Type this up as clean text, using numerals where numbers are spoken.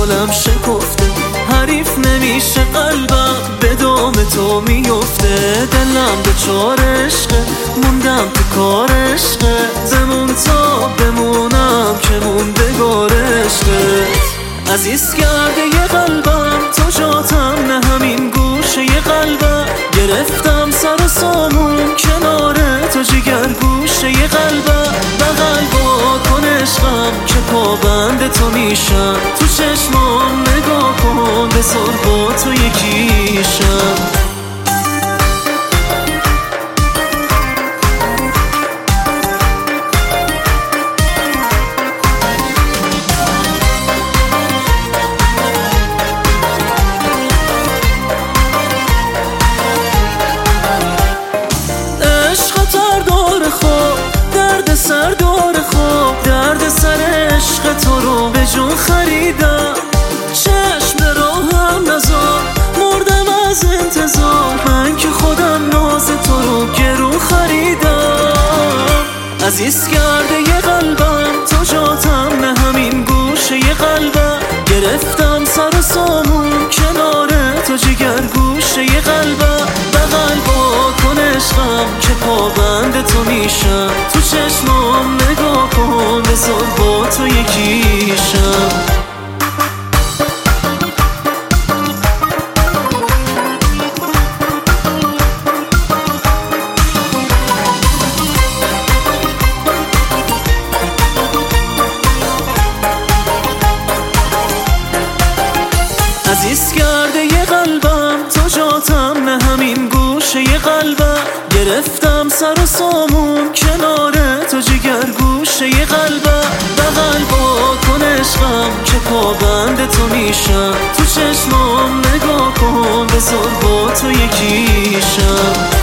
حالم شکفته، حریف نمیشه قلبم به دام تو میفته. دلم دچار عشقه، موندم تو کار عشقه، بمون تا بمونم که موندگار عشقت. عزیز کرده یه قلبم تو جاتم، نه همین گوشه یه قلبم. گرفتم سر و سامون کنار تو جگر گوشه یه قلبم. بغل با کن عشقم که پابند تو میشم، تو چشمام نگاه کن بذار با تو یکیشم. سر دور خوب درد سر عشق تو رو به جون خریدم. چشم راهم نزار مردم از انتظار، من که خودم ناز تو رو گرون خریدم. عزیز کرده یه قلبم تو جاتم، نه همین گوشه یه قلبم. گرفتم سر و سامون کنار تو جگر گوشه یه قلبم. بغل با کن عشقم که پابند تو میشم، تو چشمام نگاه کن بذار با تو یکیشم. عزیز کرده یه قلبم تو جاتم، نه همین گوشه یه قلبم. گرفتم سر و سامون کنار تو جگر گوشه یه قلبم. بغل با کن عشقم که پابند تو میشم، تو چشمام نگاه کن بذار با تو یکیشم.